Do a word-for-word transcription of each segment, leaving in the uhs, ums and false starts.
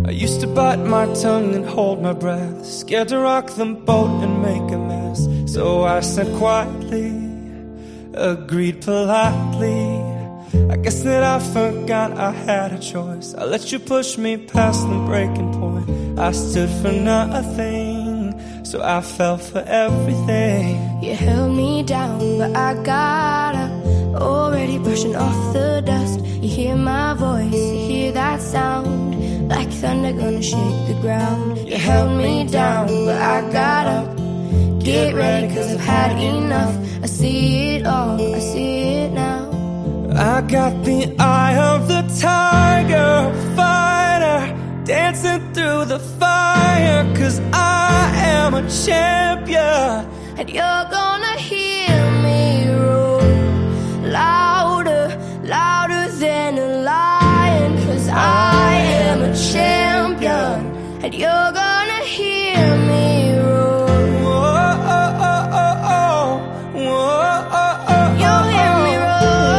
I used to bite my tongue and hold my breath, scared to rock the boat and make a mess. So I said quietly, agreed politely. I guess that I forgot I had a choice. I let you push me past the breaking point. I stood for nothing, so I fell for everything. You held me down, but I got up, already brushing off the dust. You hear my voice, you hear that sound, like thunder gonna shake the ground. You held me down, but I got up. Get ready, cause I've had enough. I see it all, I see it now. I got the eye of the tiger, fighter, dancing through the fire. Cause I am a champion, and you're gonna hear me roar, louder, louder than a lion. Cause I am a champion, and you're gonna hear me roar. Whoa, oh, oh, oh, oh. Whoa, oh, oh, You'll hear me roar.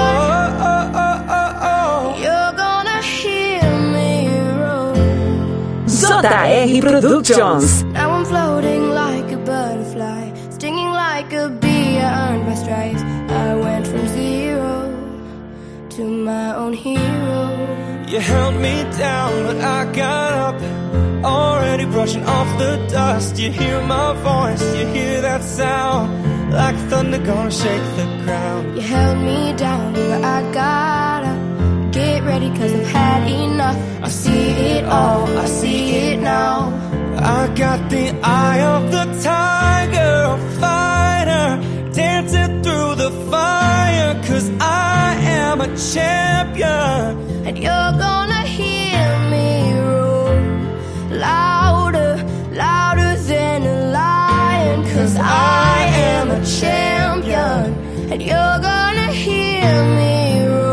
J R Productions. Now I'm floating like a butterfly, stinging like a bee. I earned my stripes. I went from zero to my own hero. You held me down, but I got up, already brushing off the dust. You hear my voice, you hear that sound, like thunder gonna shake the ground. You held me down, but I got up. Get ready, cause I've had enough. I see it all, I see it now. I got the eye of the tiger, fighter, dancing through the fire. Cause I am a champion, and you're gonna hear me roar, louder, louder than a lion. Cause I am a champion, and you're gonna hear me roar.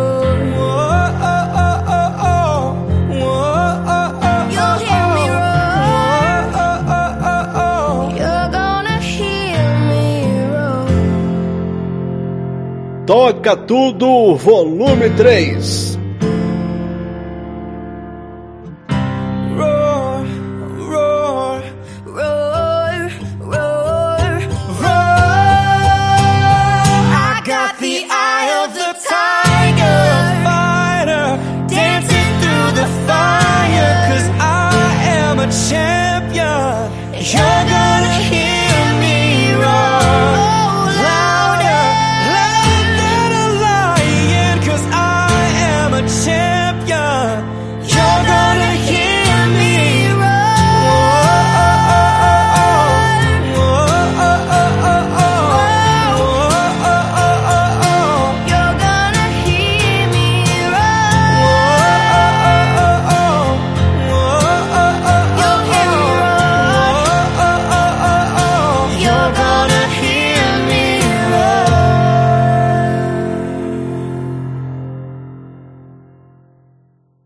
Toca Tudo, volume três.